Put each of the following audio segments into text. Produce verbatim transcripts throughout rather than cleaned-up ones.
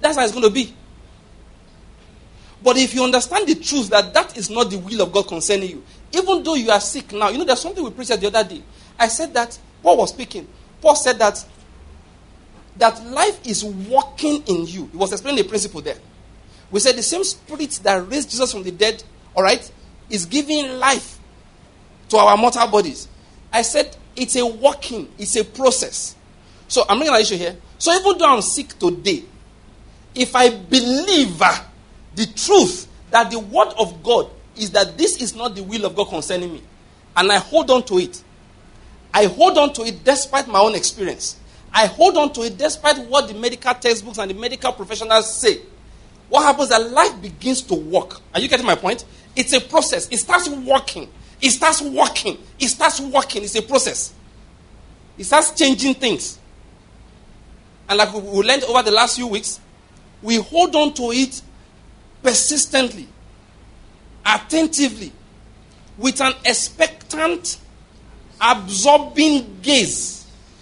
that's how it's going to be. But if you understand the truth that that is not the will of God concerning you, even though you are sick now, you know, there's something we preached the other day. I said that, Paul was speaking. Paul said that, that life is working in you. He was explaining the principle there. We said the same spirit that raised Jesus from the dead, all right, is giving life to our mortal bodies. I said it's a working, it's a process. So I'm bringing an issue here. So even though I'm sick today, if I believe uh, the truth that the word of God is that this is not the will of God concerning me, and I hold on to it, I hold on to it despite my own experience. I hold on to it despite what the medical textbooks and the medical professionals say. What happens is that life begins to work. Are you getting my point? It's a process. It starts working. It starts working. It starts working. It's a process. It starts changing things. And like we learned over the last few weeks, we hold on to it persistently, attentively, with an expectant, absorbing gaze.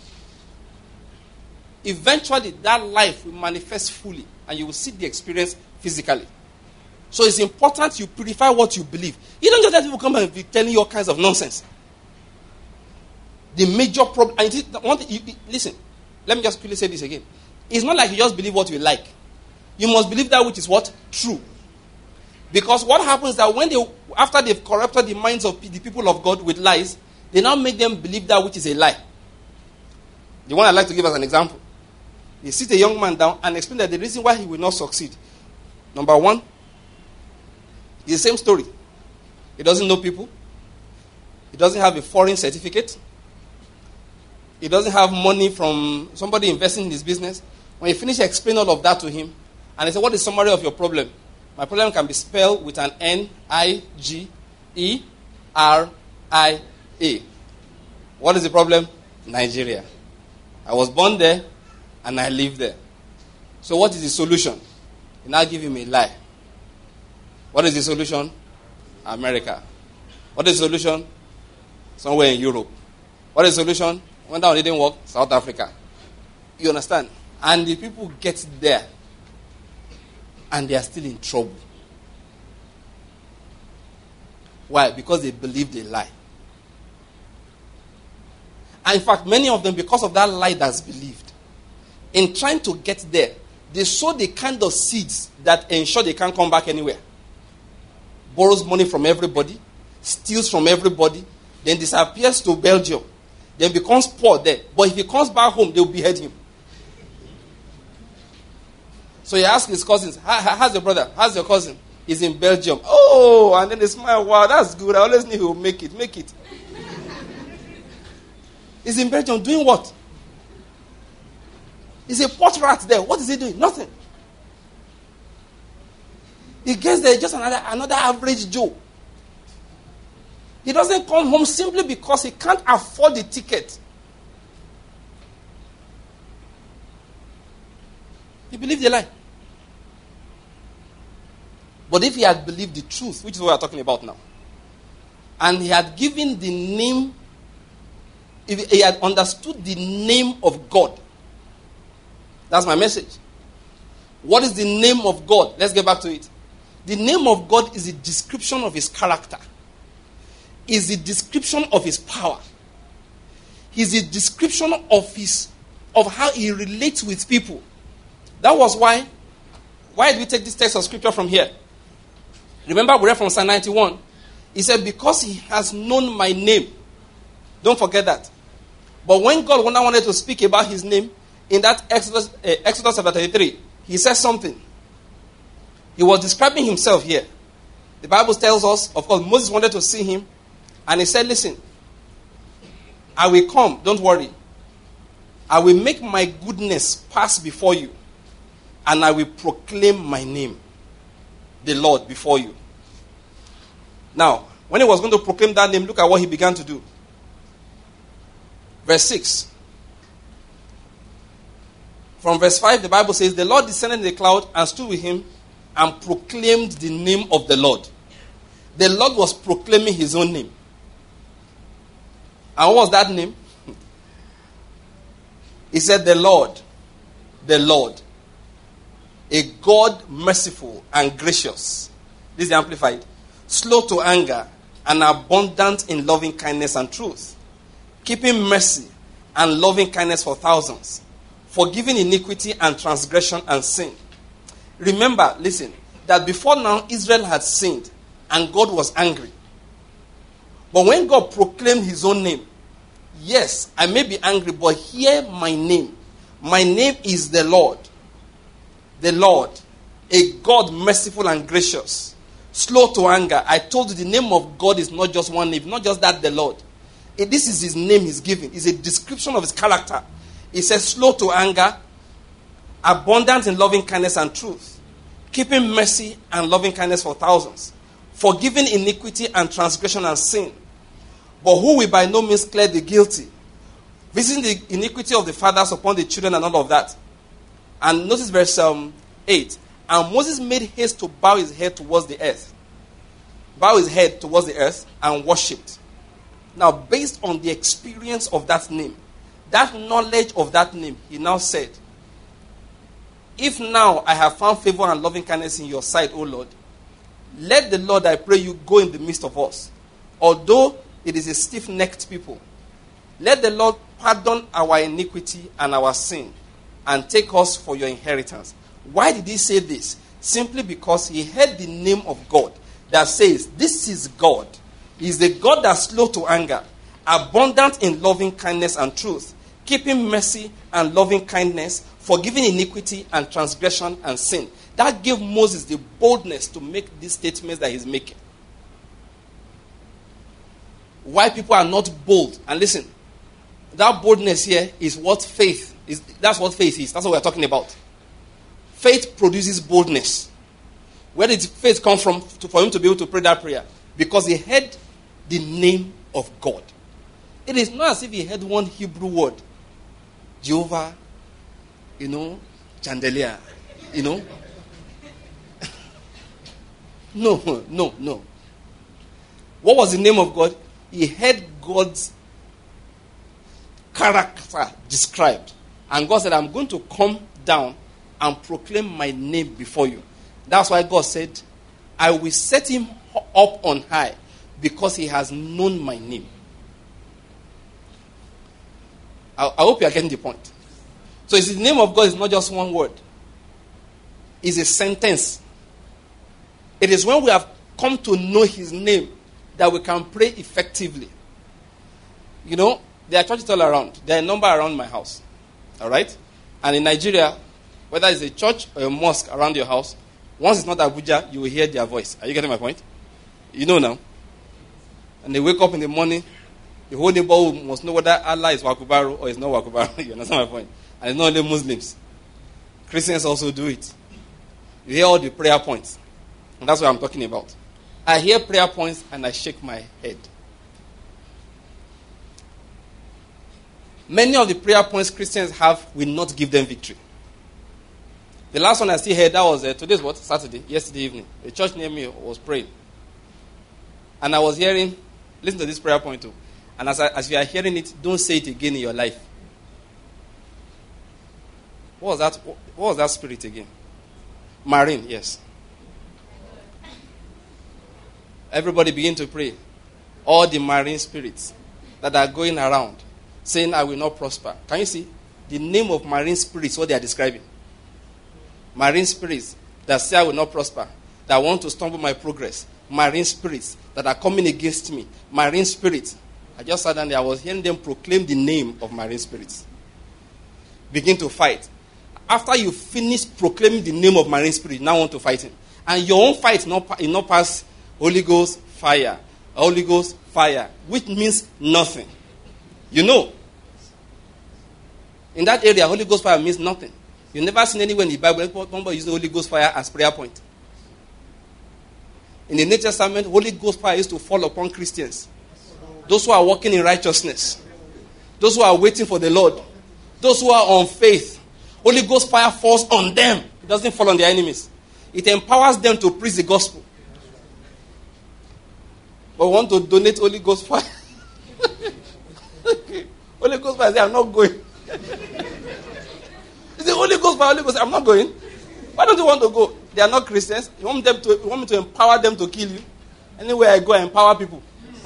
Eventually, that life will manifest fully, and you will see the experience physically. So it's important you purify what you believe. You don't just let people come and be telling you all kinds of nonsense. The major problem, and it, one thing, you, listen, let me just quickly say this again. It's not like you just believe what you like. You must believe that which is what? True. Because what happens is that when they, after they've corrupted the minds of the people of God with lies, they now make them believe that which is a lie. The one I'd like to give as an example. They sit a young man down and explain that the reason why he will not succeed. Number one, it's the same story. He doesn't know people. He doesn't have a foreign certificate. He doesn't have money from somebody investing in his business. When you finish explaining all of that to him, and he said, what is the summary of your problem? My problem can be spelled with an N I G E R I A. What is the problem? Nigeria. I was born there, and I live there. So what is the solution? You now give him a lie. What is the solution? America. What is the solution? Somewhere in Europe. What is the solution? When that one didn't work, South Africa. You understand? And the people get there, and they are still in trouble. Why? Because they believed a lie. And in fact, many of them, because of that lie that's believed, in trying to get there, they sow the kind of seeds that ensure they can't come back anywhere. Borrows money from everybody, steals from everybody, then disappears to Belgium, then becomes poor there. But if he comes back home, they'll behead him. So he asks his cousins, how's your brother? How's your cousin? He's in Belgium. Oh, and then they smile. Wow, that's good. I always knew he would make it. Make it. He's in Belgium doing what? He's a pot rat there. What is he doing? Nothing. He gets there just another, another average Joe. He doesn't come home simply because he can't afford the ticket. He believed the lie. But if he had believed the truth, which is what we are talking about now, and he had given the name, if he had understood the name of God, that's my message. What is the name of God? Let's get back to it. The name of God is a description of his character. Is a description of his power. Is a description of his of how he relates with people. That was why why did we take this text of scripture from here? Remember we read from Psalm ninety-one. He said, because he has known my name. Don't forget that. But when God wanted to speak about his name, in that Exodus, uh, Exodus chapter thirty-three, he says something. He was describing himself here. The Bible tells us, of course, Moses wanted to see him. And he said, listen, I will come, don't worry. I will make my goodness pass before you. And I will proclaim my name, the Lord, before you. Now, when he was going to proclaim that name, look at what he began to do. Verse six. From verse five, the Bible says, the Lord descended in the cloud and stood with him and proclaimed the name of the Lord. The Lord was proclaiming his own name. And what was that name? He said, the Lord, the Lord. a God merciful and gracious. This is amplified. Slow to anger and abundant in loving kindness and truth. Keeping mercy and loving kindness for thousands. Forgiving iniquity and transgression and sin. Remember, listen, that before now Israel had sinned and God was angry. But when God proclaimed his own name, yes, I may be angry, but hear my name. My name is the Lord. The Lord, a God merciful and gracious, slow to anger. I told you the name of God is not just one name, not just that, the Lord. It, this is his name he's giving. It's a description of his character. It says slow to anger, abundant in loving kindness and truth, keeping mercy and loving kindness for thousands, forgiving iniquity and transgression and sin, but who will by no means clear the guilty, visiting the iniquity of the fathers upon the children and all of that. And notice verse um, eight. And Moses made haste to bow his head towards the earth. Bow his head towards the earth and worshipped. Now, based on the experience of that name, that knowledge of that name, he now said, if now I have found favor and loving kindness in your sight, O Lord, let the Lord, I pray you, go in the midst of us. Although it is a stiff-necked people, let the Lord pardon our iniquity and our sin and take us for your inheritance. Why did he say this? Simply because he heard the name of God that says, this is God. He is the God that's slow to anger, abundant in loving kindness and truth, keeping mercy and loving kindness, forgiving iniquity and transgression and sin. That gave Moses the boldness to make these statements that he's making. Why people are not bold. And listen, that boldness here is what faith is. That's what faith is. That's what we're talking about. Faith produces boldness. Where did faith come from to, for him to be able to pray that prayer? Because he heard the name of God. It is not as if he heard one Hebrew word. Jehovah, you know, chandelier, you know. No, no, no. What was the name of God? He heard God's character described. And God said, I'm going to come down and proclaim my name before you. That's why God said, I will set him up on high because he has known my name. I, I hope you are getting the point. So the name of God is not just one word. It's a sentence. It is when we have come to know his name that we can pray effectively. You know, there are churches all around. There are a number around my house. All right? And in Nigeria, whether it's a church or a mosque around your house, once it's not Abuja, you will hear their voice. Are you getting my point? You know now. And they wake up in the morning, the whole neighborhood must know whether Allah is Wakubaru or is not Wakubaru. You understand my point? And it's not only Muslims. Christians also do it. You hear all the prayer points. And that's what I'm talking about. I hear prayer points and I shake my head. Many of the prayer points Christians have will not give them victory. The last one I still heard, that was, uh, today's what? Saturday, yesterday evening. A church near me was praying. And I was hearing, listen to this prayer point too. And as, I, as you are hearing it, don't say it again in your life. What was that? What was that spirit again? Marine, yes. Everybody begin to pray. All the marine spirits that are going around saying, I will not prosper. Can you see? The name of marine spirits, what they are describing. Marine spirits that say I will not prosper, that want to stumble my progress. Marine spirits that are coming against me. Marine spirits. I just sat down there, I was hearing them proclaim the name of marine spirits. Begin to fight. After you finish proclaiming the name of marine spirit, now want to fight him. And your own fight is not, is not pass Holy Ghost fire. Holy Ghost fire. Which means nothing. You know. In that area, Holy Ghost fire means nothing. You've never seen anywhere in the Bible somebody using Holy Ghost fire as prayer point. In the New Testament, Holy Ghost fire used to fall upon Christians. Those who are walking in righteousness. Those who are waiting for the Lord. Those who are on faith. Holy Ghost fire falls on them. It doesn't fall on their enemies. It empowers them to preach the gospel. But we want to donate Holy Ghost fire. Holy Ghost fire, say, I'm not going. The Holy Ghost fire, Holy Ghost, I'm not going. Why don't you want to go? They are not Christians. You want them to? You want me to empower them to kill you? Anywhere I go, I empower people.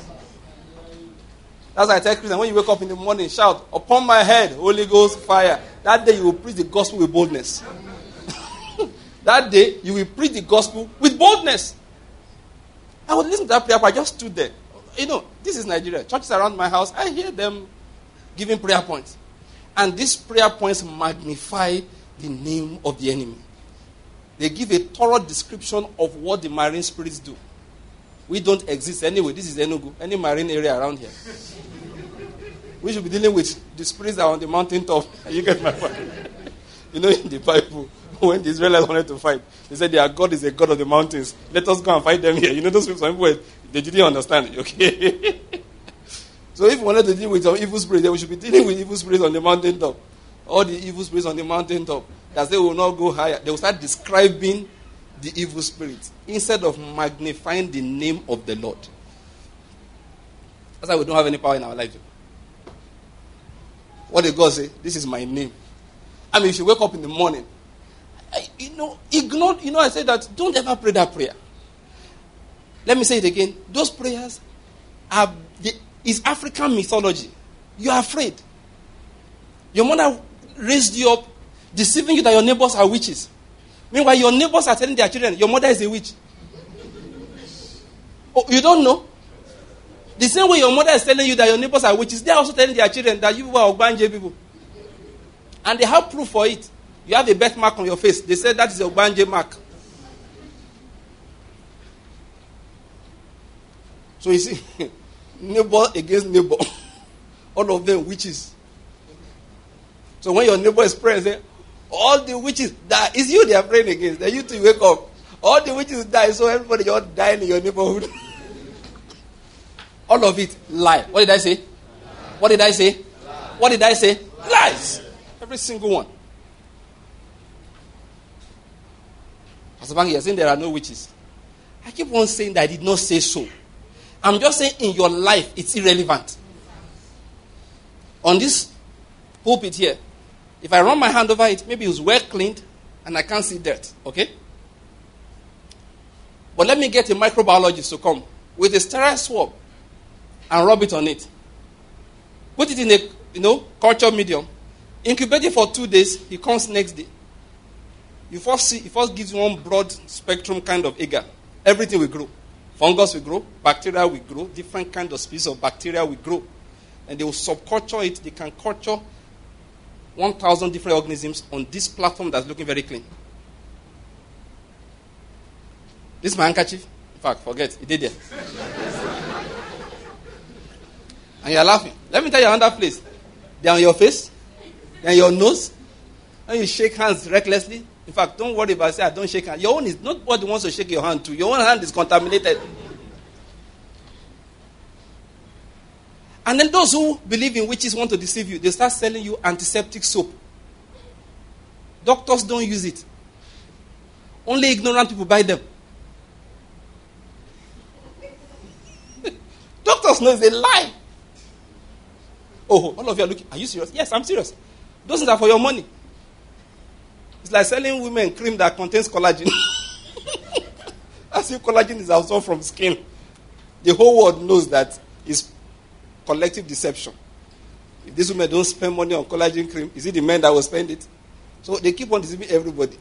That's why I tell Christians, when you wake up in the morning, shout, upon my head, Holy Ghost fire. That day you will preach the gospel with boldness. That day you will preach the gospel with boldness. I would listen to that prayer, but I just stood there. You know, this is Nigeria. Churches around my house, I hear them giving prayer points. And these prayer points magnify the name of the enemy. They give a thorough description of what the marine spirits do. We don't exist anyway. This is Enugu, any marine area around here. We should be dealing with the spirits that are on the mountaintop. You get my point? You know, in the Bible, when the Israelites wanted to fight, they said their God is a God of the mountains. Let us go and fight them here. You know, those people, some people, they didn't understand. Okay? So if we wanted to deal with some evil spirits, then we should be dealing with evil spirits on the mountaintop. All the evil spirits on the mountaintop. That they will not go higher. They will start describing the evil spirits instead of magnifying the name of the Lord. That's why we don't have any power in our life. What did God say? This is my name. I mean, you should wake up in the morning. I, you know, ignore, you know, I said that don't ever pray that prayer. Let me say it again. Those prayers are, the, is African mythology. You are afraid. Your mother raised you up, deceiving you that your neighbors are witches. Meanwhile, your neighbors are telling their children, your mother is a witch. Oh, you don't know? The same way your mother is telling you that your neighbors are witches, they are also telling their children that you people are Ogbanje people. And they have proof for it. You have a birthmark on your face. They said that is a Ogbanje mark. So you see, neighbor against neighbor. All of them witches. So when your neighbor is praying, say, all the witches die. It's you they are praying against. Then you two wake up. All the witches die, so everybody just dying in your neighborhood. All of it, lie. What did I say? What did I say? What did I say? Lies. Every single one. Pastor Bang, you're saying there are no witches. I keep on saying that I did not say so. I'm just saying in your life, it's irrelevant. On this pulpit here, if I run my hand over it, maybe it's well cleaned and I can't see dirt. Okay? But let me get a microbiologist to come with a sterile swab and rub it on it. Put it in a, you know, culture medium. Incubate it for two days. He comes next day. You first see, he first gives you one broad spectrum kind of agar. Everything will grow. Fungus will grow. Bacteria will grow. Different kind of species of bacteria will grow. And they will subculture it. They can culture one thousand different organisms on this platform that's looking very clean. This is my handkerchief. In fact, forget. It did there. And you're laughing. Let me tell you another place. They're on your face. They're on your nose. And you shake hands recklessly. In fact, don't worry about it. Say, I don't shake hands. Your own is not what wants to shake your hand to. Your own hand is contaminated. And then those who believe in witches want to deceive you. They start selling you antiseptic soap. Doctors don't use it. Only ignorant people buy them. Doctors know it's a lie. Oh, all of you are looking. Are you serious? Yes, I'm serious. Those things are for your money. It's like selling women cream that contains collagen. As if collagen is absorbed from skin. The whole world knows that it's collective deception. If these women don't spend money on collagen cream, is it the men that will spend it? So they keep on deceiving everybody.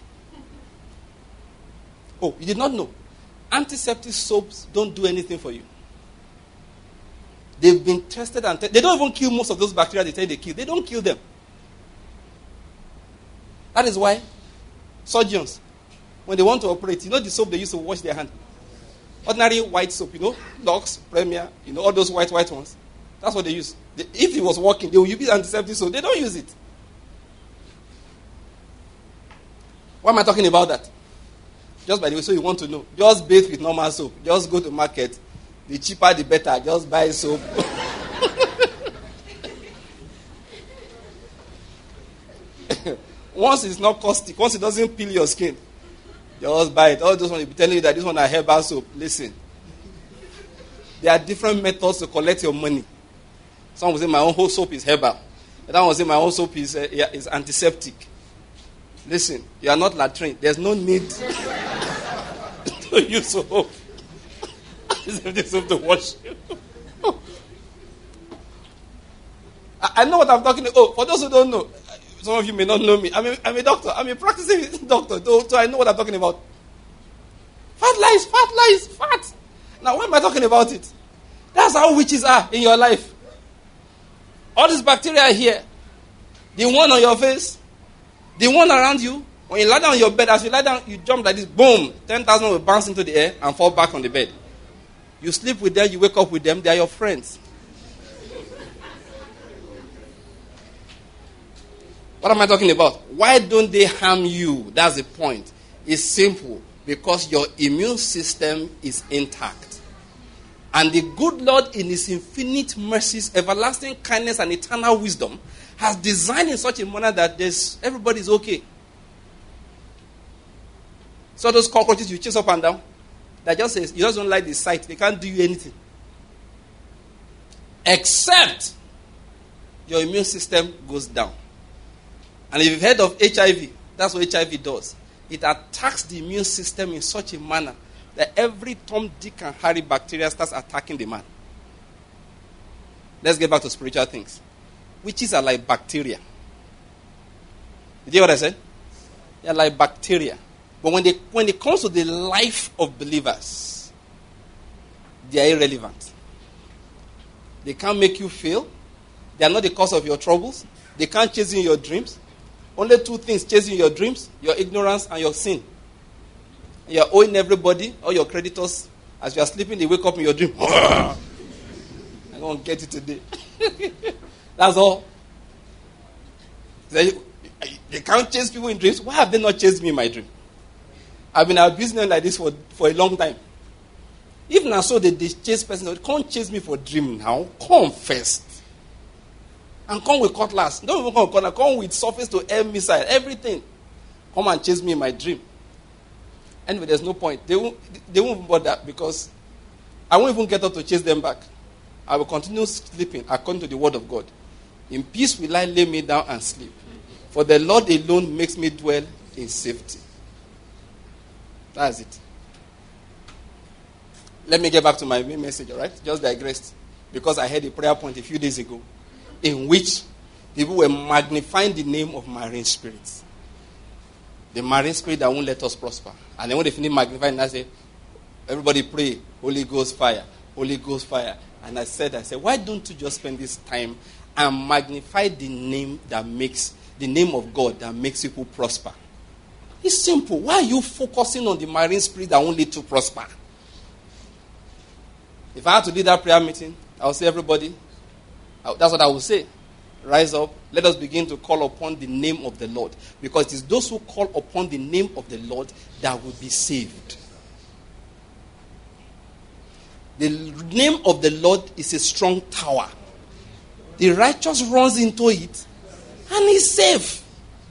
Oh, you did not know. Antiseptic soaps don't do anything for you. They've been tested and te- they don't even kill most of those bacteria they tell you they kill. They don't kill them. That is why surgeons, when they want to operate, you know the soap they use to wash their hand? Ordinary white soap, you know, Lux, Premier, you know, all those white, white ones. That's what they use. They, if it was working, they will use antiseptic soap. They don't use it. Why am I talking about that? Just by the way, so you want to know. Just bathe with normal soap. Just go to market. The cheaper, the better. Just buy soap. Once it's not caustic, once it doesn't peel your skin, just buy it. All those ones will be telling you that this one is herbal soap. Listen. There are different methods to collect your money. Some will say my own whole soap is herbal. That one will say my own soap is, uh, is antiseptic. Listen, you are not latrine. There's no need to use soap. There's soap to wash you. I, I know what I'm talking about. Oh, for those who don't know, some of you may not know me. I'm a, I'm a doctor. I'm a practicing doctor, so, so I know what I'm talking about. Fat lies, fat lies, fat. Now, why am I talking about it? That's how witches are in your life. All these bacteria here, the one on your face, the one around you, when you lie down on your bed, as you lie down, you jump like this, boom, ten thousand will bounce into the air and fall back on the bed. You sleep with them, you wake up with them, they are your friends. What am I talking about? Why don't they harm you? That's the point. It's simple. Because your immune system is intact. And the good Lord, in his infinite mercies, everlasting kindness, and eternal wisdom, has designed in such a manner that there's, everybody's okay. So those cockroaches you chase up and down, that just says, you just don't like the sight. They can't do you anything. Except your immune system goes down. And if you've heard of H I V, that's what H I V does. It attacks the immune system in such a manner that every Tom, Dick, and Harry bacteria starts attacking the man. Let's get back to spiritual things. Witches are like bacteria. Did you hear what I said? They are like bacteria. But when, they, when it comes to the life of believers, they are irrelevant. They can't make you fail. They are not the cause of your troubles. They can't chase you in your dreams. Only two things chasing your dreams, your ignorance and your sin. You're owing everybody, all your creditors. As you are sleeping, they wake up in your dream. I'm going to get it today. That's all. They, they can't chase people in dreams. Why have they not chased me in my dream? I've been abusing them like this for, for a long time. If not so, they, they chase person. They can't chase me for dream now. Come first. And come with cutlass. Don't even come with cutlass. Come with surface to air missile. Everything. Come and chase me in my dream. Anyway, there's no point. They won't, they won't even bother because I won't even get up to chase them back. I will continue sleeping according to the word of God. In peace will I lay me down and sleep. For the Lord alone makes me dwell in safety. That's it. Let me get back to my main message, all right? Just digressed. Because I had a prayer point a few days ago in which people were magnifying the name of marine spirits. The marine spirit that won't let us prosper. And then when they finish magnifying, I say, everybody pray, Holy Ghost fire, Holy Ghost fire. And I said, I said, why don't you just spend this time and magnify the name that makes, the name of God that makes people prosper? It's simple. Why are you focusing on the marine spirit that won't lead to prosper? If I had to lead that prayer meeting, I would say, everybody, that's what I would say. Rise up. Let us begin to call upon the name of the Lord. Because it is those who call upon the name of the Lord that will be saved. The name of the Lord is a strong tower. The righteous runs into it and is safe.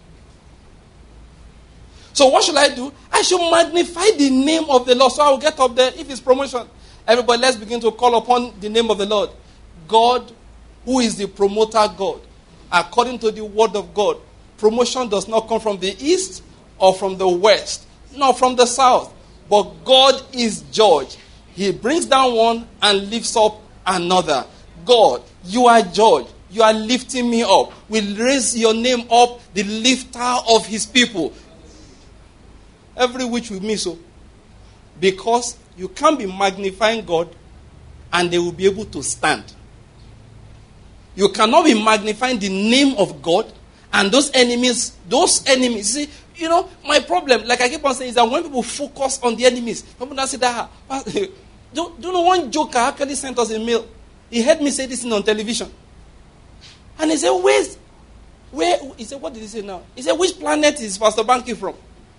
So what should I do? I should magnify the name of the Lord. So I will get up there. If it's promotion, everybody, let's begin to call upon the name of the Lord. God, who is the promoter God. According to the word of God, promotion does not come from the east or from the west, nor from the south. But God is judge. He brings down one and lifts up another. God, you are judge. You are lifting me up. We raise your name up, the lifter of his people. Every which we miss so. Because you can't be magnifying God and they will be able to stand. You cannot be magnifying the name of God and those enemies, those enemies. See, you know, my problem, like I keep on saying, is that when people focus on the enemies, people don't say that. Do, do you know one joker actually sent us a mail? He heard me say this thing on television. And he said, where's, where, he said, what did he say now? He said, which planet is Pastor Banky from?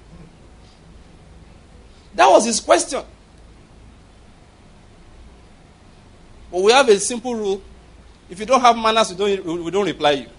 That was his question. But we have a simple rule. If you don't have manners, we don't, we don't reply you.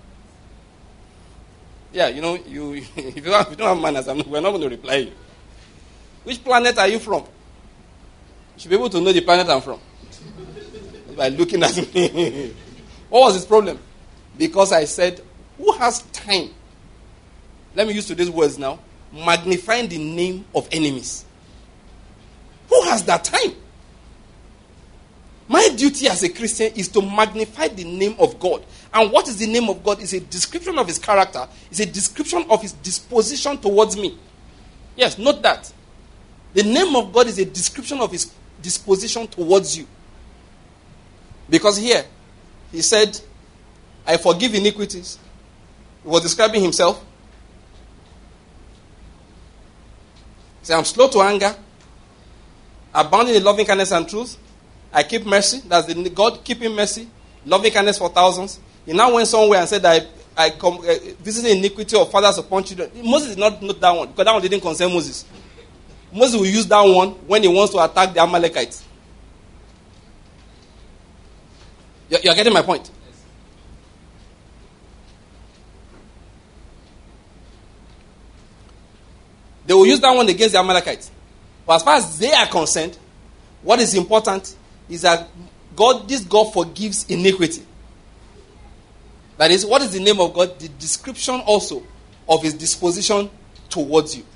Yeah, you know, you if you don't, if you don't have manners, I'm, we're not going to reply you. Which planet are you from? You should be able to know the planet I'm from. By looking at me. What was his problem? Because I said, who has time let me use today's words now, magnifying the name of enemies. Who has that time? My duty as a Christian is to magnify the name of God. And what is the name of God? It's a description of his character. It's a description of his disposition towards me. Yes, note that. The name of God is a description of his disposition towards you. Because here, he said, I forgive iniquities. He was describing himself. He said, I'm slow to anger, abounding in loving kindness and truth. I keep mercy. That's the God keeping mercy. Loving kindness for thousands. He now went somewhere and said, I, I come, uh, this is the iniquity of fathers upon children. Moses did not note that one, because that one didn't concern Moses. Moses will use that one when he wants to attack the Amalekites. You're, you're getting my point? They will use that one against the Amalekites. But as far as they are concerned, what is important is that God, this God forgives iniquity. That is, what is the name of God? The description also of his disposition towards you.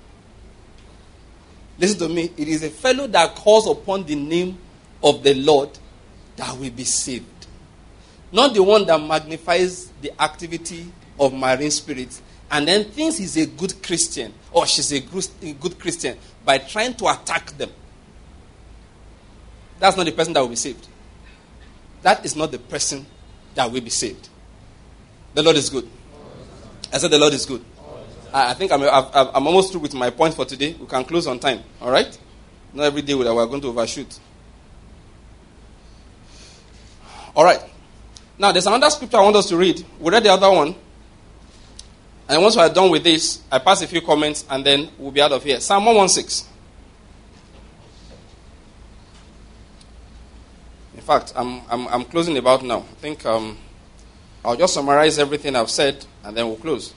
Listen to me. It is a fellow that calls upon the name of the Lord that will be saved. Not the one that magnifies the activity of marine spirits and then thinks he's a good Christian or she's a good Christian by trying to attack them. That's not the person that will be saved. That is not the person that will be saved. The Lord is good. I said the Lord is good. I think I'm, I'm almost through with my point for today. We can close on time. All right? Not every day we are going to overshoot. All right. Now, there's another scripture I want us to read. We read the other one. And once we are done with this, I pass a few comments and then we'll be out of here. Psalm one sixteen. In fact, I'm, I'm, I'm closing about now. I think um, I'll just summarize everything I've said and then we'll close.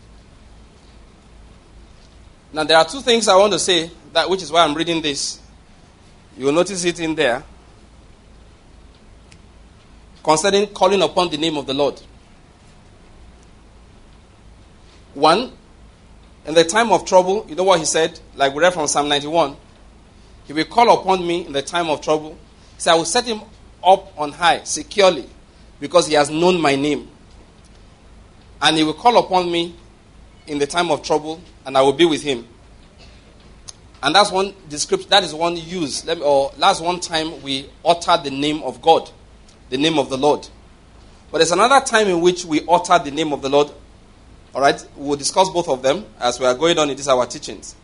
Now, there are two things I want to say, that which is why I'm reading this. You'll notice it in there. Concerning calling upon the name of the Lord. One, in the time of trouble, you know what he said? Like we read from Psalm ninety-one. He will call upon me in the time of trouble. He said, I will set him up on high, securely, because he has known my name. And he will call upon me in the time of trouble, and I will be with him. And that's one description, that is one use, let me, or that's one time we utter the name of God, the name of the Lord. But there's another time in which we utter the name of the Lord. All right, we'll discuss both of them as we are going on in these our teachings.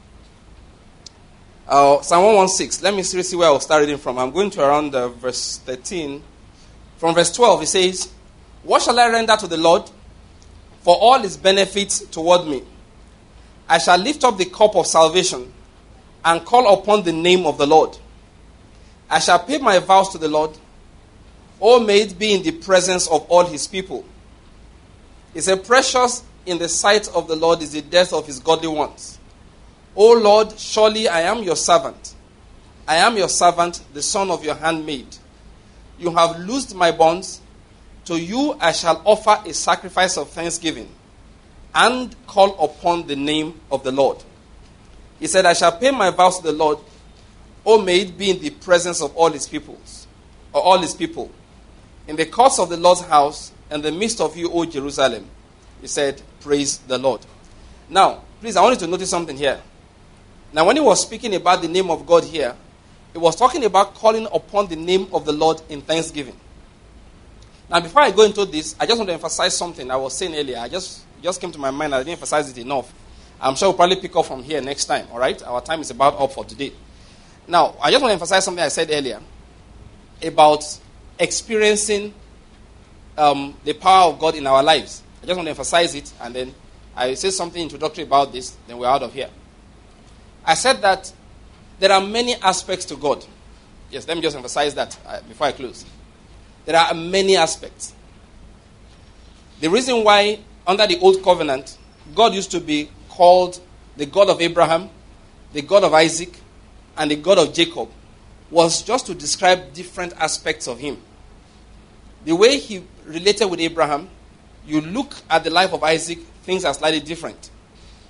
Uh, Psalm one sixteen, let me see, see where I'll start reading from. I'm going to around uh, verse thirteen. From verse twelve, it says, what shall I render to the Lord for all his benefits toward me? I shall lift up the cup of salvation and call upon the name of the Lord. I shall pay my vows to the Lord. Oh, may it be in the presence of all his people. He said, precious in the sight of the Lord is the death of his godly ones. O Lord, surely I am your servant. I am your servant, the son of your handmaid. You have loosed my bonds. To you I shall offer a sacrifice of thanksgiving and call upon the name of the Lord. He said, I shall pay my vows to the Lord. O may it be in the presence of all his peoples, or all his people, in the courts of the Lord's house, in the midst of you, O Jerusalem. He said, praise the Lord. Now, please, I want you to notice something here. Now, when he was speaking about the name of God here, he was talking about calling upon the name of the Lord in thanksgiving. Now, before I go into this, I just want to emphasize something I was saying earlier. I just, it just came to my mind. I didn't emphasize it enough. I'm sure we'll probably pick up from here next time, all right? Our time is about up for today. Now, I just want to emphasize something I said earlier about experiencing um, the power of God in our lives. I just want to emphasize it, and then I say something introductory about this, then we're out of here. I said that there are many aspects to God. Yes, let me just emphasize that uh, before I close. There are many aspects. The reason why, under the Old Covenant, God used to be called the God of Abraham, the God of Isaac, and the God of Jacob was just to describe different aspects of him. The way he related with Abraham, you look at the life of Isaac, things are slightly different.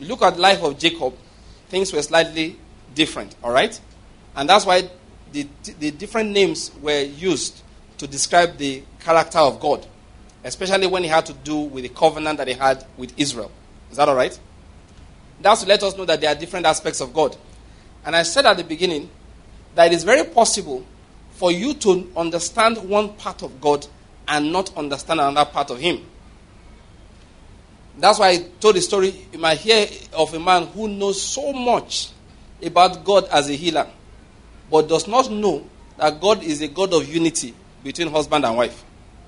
You look at the life of Jacob, things were slightly different, all right? And that's why the, the different names were used to describe the character of God, especially when it had to do with the covenant that he had with Israel. Is that all right? That's to let us know that there are different aspects of God. And I said at the beginning that it is very possible for you to understand one part of God and not understand another part of him. That's why I told the story. You might hear of a man who knows so much about God as a healer, but does not know that God is a God of unity between husband and wife.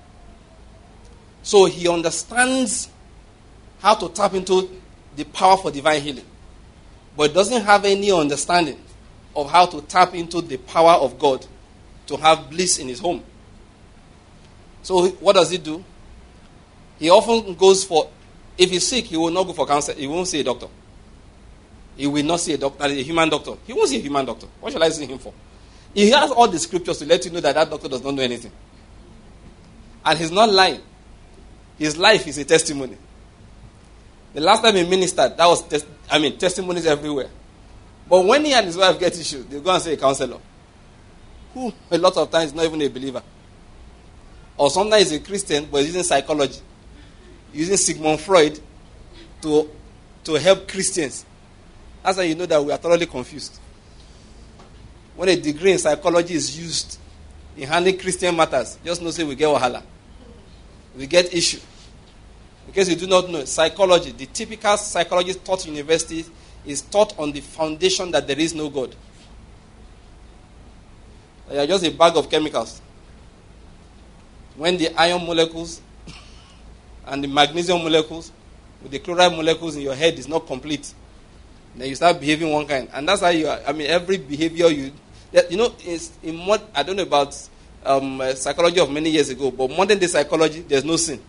So he understands how to tap into the power for divine healing, but doesn't have any understanding of how to tap into the power of God to have bliss in his home. So what does he do? He often goes for, if he's sick, he will not go for counsel. He won't see a doctor. He will not see a doctor, a human doctor. He won't see a human doctor. What shall I see him for? He has all the scriptures to let you know that that doctor does not know anything. And he's not lying. His life is a testimony. The last time he ministered, that was, tes- I mean, testimonies everywhere. But when he and his wife get issues, they go and see a counselor, who a lot of times is not even a believer. Or sometimes he's a Christian, but he's using psychology, using Sigmund Freud to, to help Christians. That's how you know that we are thoroughly confused. When a degree in psychology is used in handling Christian matters, just know say we get wahala. We get issue. Because you do not know, psychology, the typical psychology taught in universities is taught on the foundation that there is no God. They are just a bag of chemicals. When the iron molecules and the magnesium molecules with the chloride molecules in your head is not complete, then you start behaving one kind. And that's how you are. I mean, every behavior you... You know, it's in mod, I don't know about um, uh, psychology of many years ago, but modern day psychology, there's no sin.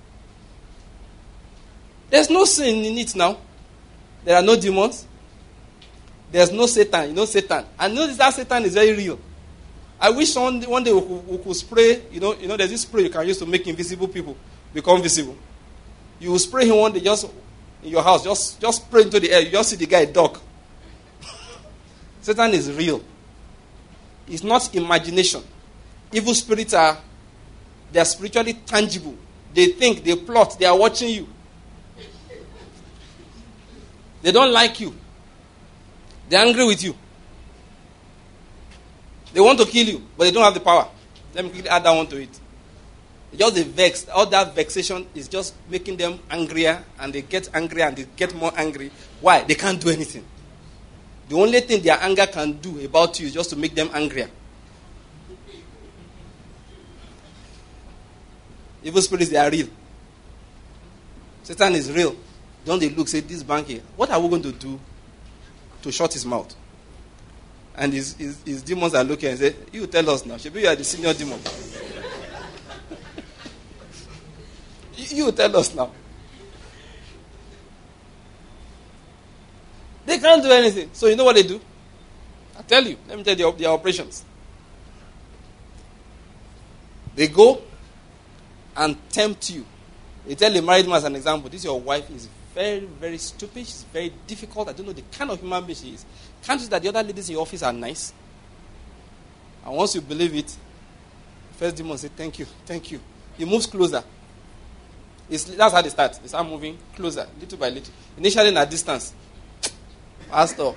There's no sin in it now. There are no demons. There's no Satan. You know Satan. And notice that Satan is very real. I wish one day, one day we, could, we could spray, you know, you know, there's this spray you can use to make invisible people become visible. You will spray him one day just in your house, just, just spray into the air. You just see the guy duck. Satan is real. It's not imagination. Evil spirits are, they are spiritually tangible. They think, they plot, they are watching you. They don't like you. They're angry with you. They want to kill you, but they don't have the power. Let me quickly add that one to it. Just the vex, all that vexation is just making them angrier, and they get angrier and they get more angry. Why? They can't do anything. The only thing their anger can do about you is just to make them angrier. Evil spirits, they are real. Satan is real. Don't they look, say, this bank here, what are we going to do to shut his mouth? And his, his, his demons are looking and say, you tell us now. Maybe you are the senior demon. you, you tell us now. They can't do anything. So you know what they do? I tell you. Let me tell you their operations. They go and tempt you. They tell the married man as an example, this your wife is very, very stupid. She's very difficult. I don't know the kind of human being she is. Can't you see that the other ladies in your office are nice? And once you believe it, the first demon says, thank you, thank you. He moves closer. It's, that's how they start. They start moving closer, little by little. Initially in a distance. Pastor.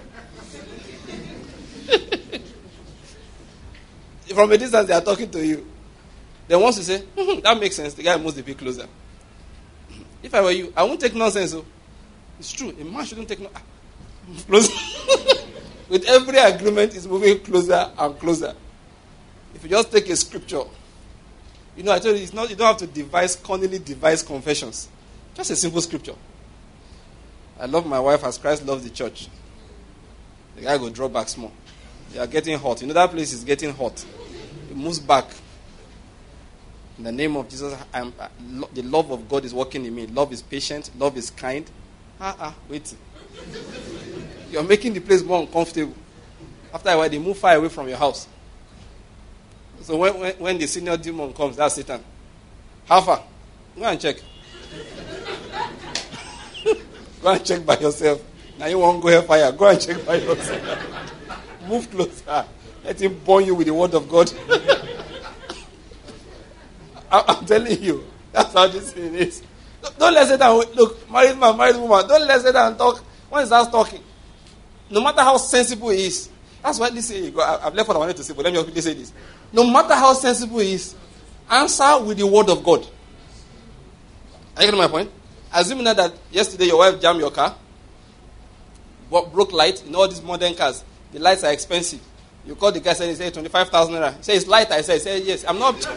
From a distance, they are talking to you. Then once you say, mm-hmm, that makes sense, the guy moves a bit closer. If I were you, I won't take nonsense. So. It's true. A man shouldn't take no. Closer. With every agreement, it's moving closer and closer. If you just take a scripture, you know, I told you, it's not, you don't have to devise, cunningly devise confessions. Just a simple scripture. I love my wife as Christ loves the church. The guy will draw back small. They are getting hot. You know that place is getting hot. It moves back. In the name of Jesus, I'm, uh, lo- the love of God is working in me. Love is patient. Love is kind. Ah, ah, wait. You're making the place more uncomfortable. After a while, they move far away from your house. So when, when, when the senior demon comes, that's Satan. How far? Go and check. Go and check by yourself. Now you won't go hellfire. Go and check by yourself. Move closer. Let him burn you with the word of God. I'm telling you. That's how this thing is. Don't let Satan, look, married man, married woman, don't let Satan talk when he starts talking. No matter how sensible he is. That's why, listen, I've left what I wanted to say, but let me quickly say this. No matter how sensible he is, answer with the word of God. Are you getting my point? Assuming that yesterday your wife jammed your car, broke light, in all these modern cars, the lights are expensive. You call the guy and he says twenty-five thousand naira. He says, it's light. I say, say, yes. I'm not.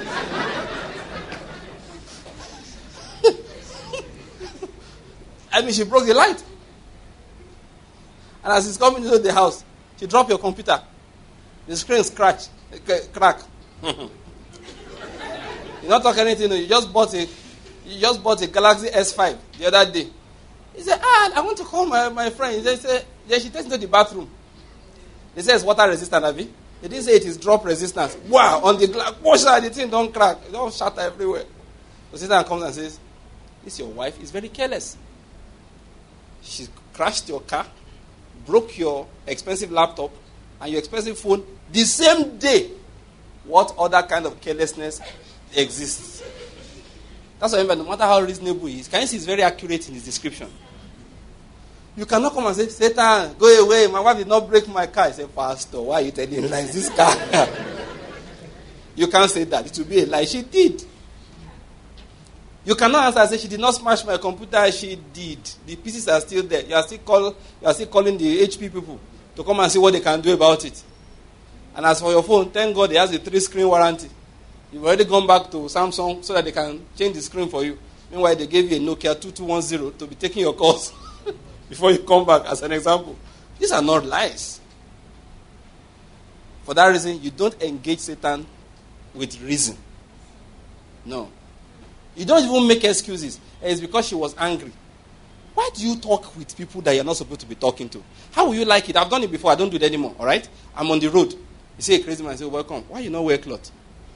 I mean, she broke the light. And as he's coming into the house, she dropped your computer. The screen scratch, crack. You're not talking anything. You just bought a, you just bought a Galaxy S five the other day. He said, ah, I want to call my, my friend. He said, yeah, she takes into the bathroom. They say it's water resistant, have you? They didn't say it is drop resistance. Wow, on the glass, wash out, the thing don't crack. It don't shatter everywhere. The sister comes and says, this your wife is very careless. She crashed your car, broke your expensive laptop and your expensive phone the same day. What other kind of carelessness exists? That's why, no matter how reasonable he is, can you see he's very accurate in his description? You cannot come and say, Satan, go away. My wife did not break my car. I say, Pastor, why are you telling me like this car? You can't say that. It will be a lie. She did. You cannot answer and say, she did not smash my computer. She did. The pieces are still there. You are still, call, you are still calling the H P people to come and see what they can do about it. And as for your phone, thank God it has a three-screen warranty. You've already gone back to Samsung so that they can change the screen for you. Meanwhile, they gave you a Nokia two two one zero to be taking your calls before you come back, as an example. These are not lies. For that reason, you don't engage Satan with reason. No. You don't even make excuses. It's because she was angry. Why do you talk with people that you're not supposed to be talking to? How will you like it? I've done it before. I don't do it anymore. All right? I'm on the road. You see a crazy man, I say, welcome. Why you not wear clothes?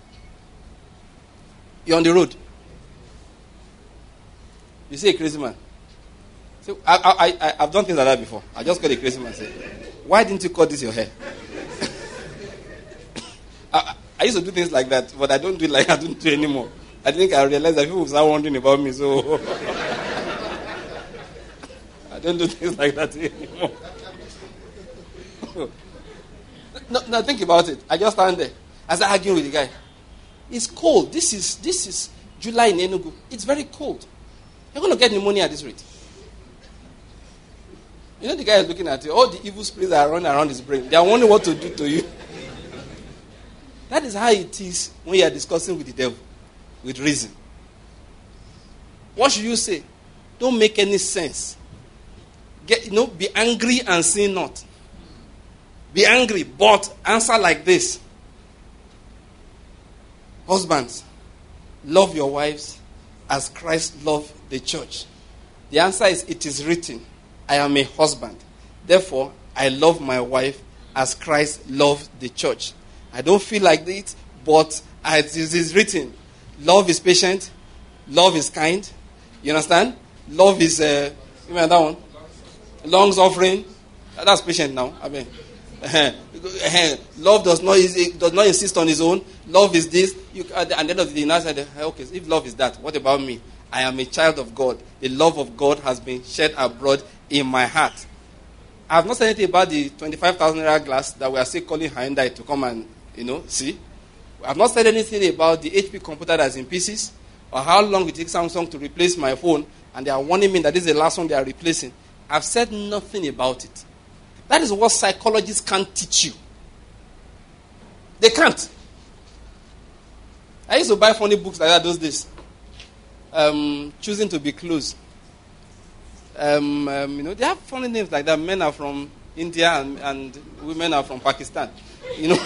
You're on the road. You see a crazy man. So I, I, I, I've done things like that before. I just called a crazy man and say, why didn't you cut this your hair? I, I used to do things like that, but I don't do it like I don't do it anymore. I think I realized that people start wondering about me, so I don't do things like that anymore. no, no, think about it. I just stand there. I start arguing with the guy. It's cold. This is this is July in Enugu. It's very cold. You're going to get pneumonia at this rate. You know the guy is looking at you. All the evil spirits are running around his brain. They are wondering what to do to you. That is how it is when you are discussing with the devil, with reason. What should you say? Don't make any sense. Get, you know, be angry and sin not. Be angry, but answer like this. Husbands, love your wives as Christ loved the church. The answer is, it is written, I am a husband. Therefore, I love my wife as Christ loved the church. I don't feel like it, but as it is written, love is patient, love is kind. You understand? Love is, uh, you remember that one? Long suffering. That's patient now. I mean, love does not does not insist on his own. Love is this. You, at the end of the day, now said, okay, if love is that, what about me? I am a child of God. The love of God has been shed abroad in my heart. I have not said anything about the twenty-five thousand naira glass that we are still calling Hyundai to come and, you know, see. I have not said anything about the H P computer that's in pieces, or how long it takes Samsung to replace my phone, and they are warning me that this is the last one they are replacing. I've said nothing about it. That is what psychologists can't teach you. They can't. I used to buy funny books like that those days. Um, choosing to be close. Um, um, you know, they have funny names like that. Men are from India and, and women are from Pakistan. You know.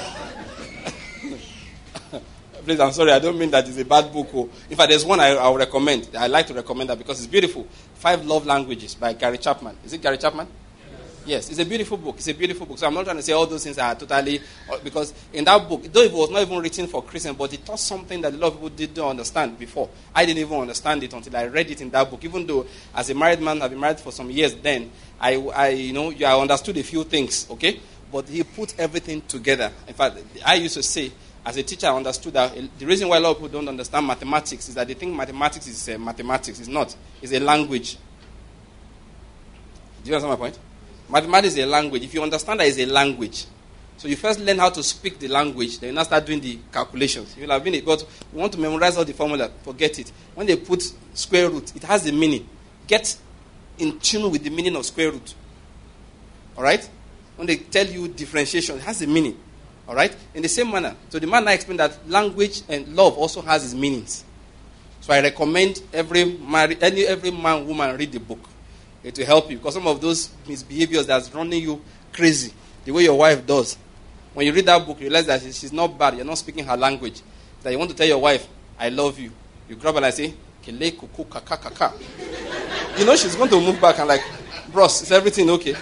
Please, I'm sorry, I don't mean that it's a bad book. Or, in fact, there's one I, I would recommend. I like to recommend that because it's beautiful. Five Love Languages by Gary Chapman. Is it Gary Chapman? Yes. Yes, it's a beautiful book. It's a beautiful book. So I'm not trying to say all those things are totally, because in that book, though it was not even written for Christians, but it taught something that a lot of people didn't understand before. I didn't even understand it until I read it in that book. Even though, as a married man, I've been married for some years then, I, I you know, I understood a few things, okay? But he put everything together. In fact, I used to say, as a teacher, I understood that the reason why a lot of people don't understand mathematics is that they think mathematics is uh, mathematics. It's not. It's a language. Do you understand my point? Mathematics is a language. If you understand that it's a language, so you first learn how to speak the language, then you now start doing the calculations. You'll have been it, but you want to memorize all the formula, forget it. When they put square root, it has a meaning. Get in tune with the meaning of square root. All right? When they tell you differentiation, it has a meaning. All right? In the same manner. So the man I explained that language and love also has its meanings. So I recommend every married, any every man, woman read the book. It will help you. Because some of those misbehaviors that's running you crazy, the way your wife does. When you read that book, you realize that she's not bad. You're not speaking her language. That you want to tell your wife, I love you. You grab her and say, Kele kuku kaka kaka. You know she's going to move back and like, bros, is everything okay?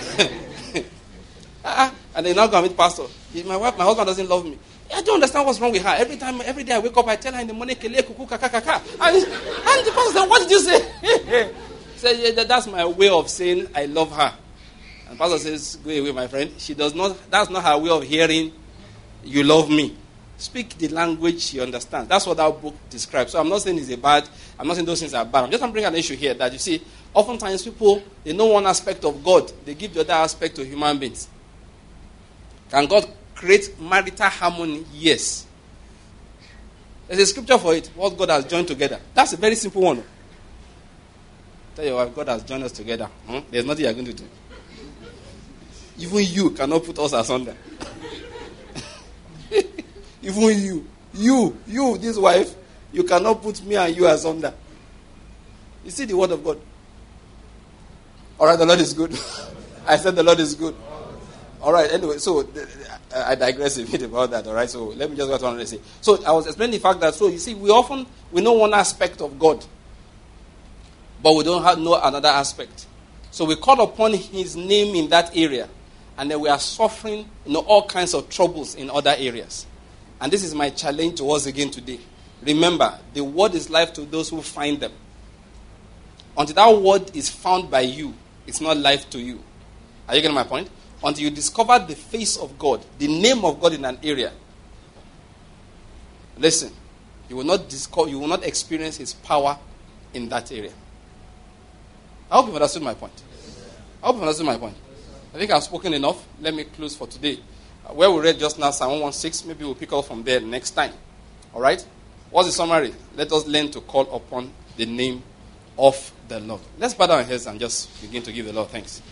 uh-uh. And then now go and meet pastor. My wife, my husband doesn't love me. I don't understand what's wrong with her. Every time, every day I wake up, I tell her in the morning, Kele kuku kaka kaka. And, and the pastor said, what did you say? Say, yeah, that's my way of saying I love her. And pastor says, go away, my friend. She does not, that's not her way of hearing, you love me. Speak the language she understands. That's what that book describes. So I'm not saying it's a bad, I'm not saying those things are bad. I'm just going to bring an issue here that you see, oftentimes people, they know one aspect of God. They give the other aspect to human beings. Can God create marital harmony? Yes. There's a scripture for it. What God has joined together. That's a very simple one. Tell your wife, God has joined us together. Hmm? There's nothing you're going to do. Even you cannot put us asunder. Even you. You, you, this wife, you cannot put me and you asunder. You see the word of God. All right, the Lord is good. I said the Lord is good. All right, anyway, so I digress a bit about that, all right? So let me just go to what I want to say. So I was explaining the fact that, so you see, we often, we know one aspect of God, but we don't have, know another aspect. So we call upon his name in that area, and then we are suffering, you know, all kinds of troubles in other areas. And this is my challenge to us again today. Remember, the word is life to those who find them. Until that word is found by you, it's not life to you. Are you getting my point? Until you discover the face of God, the name of God in an area, listen, you will not discover, you will not experience his power in that area. I hope you've understood my point. I hope you've understood my point. I think I've spoken enough. Let me close for today. Uh, where we read just now, Psalm one sixteen, maybe we'll pick up from there next time. All right? What's the summary? Let us learn to call upon the name of the Lord. Let's bow down our heads and just begin to give the Lord thanks.